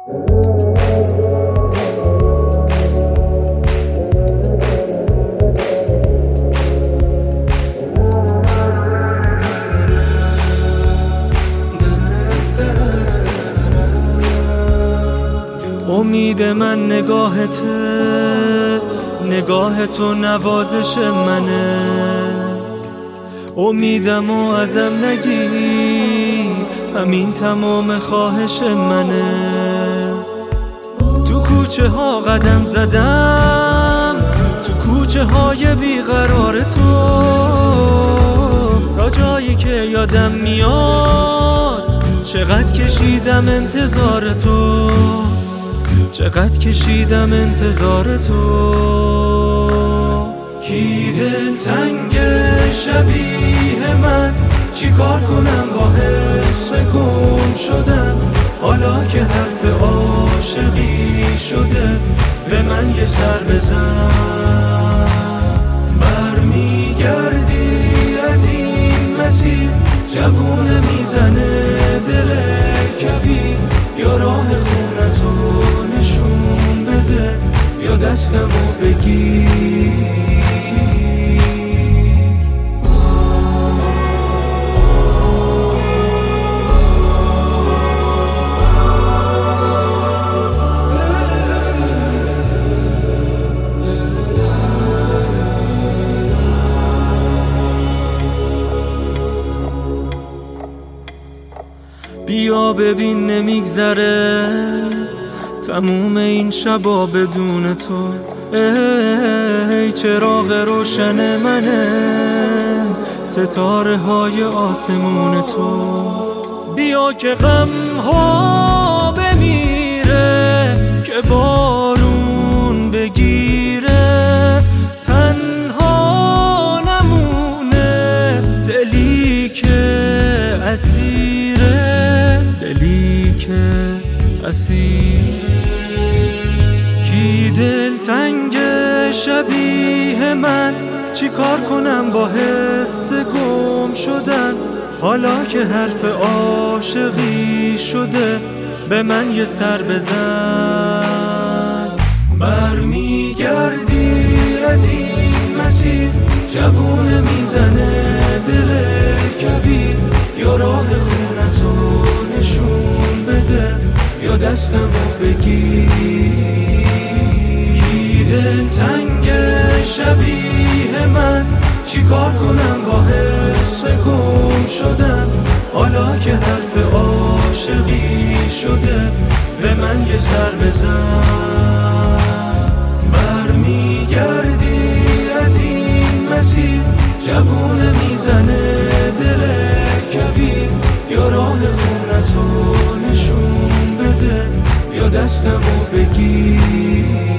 امید من نگاهته، نگاه تو نوازش منه. امیدمو ازم نگیر، همین تمام خواهش منه. تو کوچه ها قدم زدم، تو کوچه های بیقرار تو، تا جایی که یادم میاد چقدر کشیدم انتظار تو، چقدر کشیدم انتظار تو. کی دلتنگ شبیه من، چی کار کنم با حس گم شدن، حالا که حرف عاشقی شده به من یه سر بزن. برمیگردی از این مسیر، جوونه میزنه دل کبیر، یا راه خونتو نشون بده، یا دستمو بگیر. بیا ببین نمیگذره تموم این شبا بدون تو. ای چراغ روشن منه، ستاره های آسمون تو. بیا که غم ها بمیره، که بارون بگیره، تنها نمونه دلی که اسیره، دلی که اسیر. کی دلتنگ شبیه من، چی کار کنم با حس گم شدن، حالا که حرف عاشقی شده به من یه سر بزن. برمیگردی از این مسیر، جوونه میزنه دل کبیر، یا راه خونتو نشون بده، یا دستمو بگیر. کی دلتنگ شبیه من، چی کار کنم با حس گم شدن، حالا که حرف عاشقی شده به من یه سر بزن. برمیگردی از این مسیر، جوونه میزنه دل کبیر، یا راه خونتو نشون بده، یا دستمو بگیر.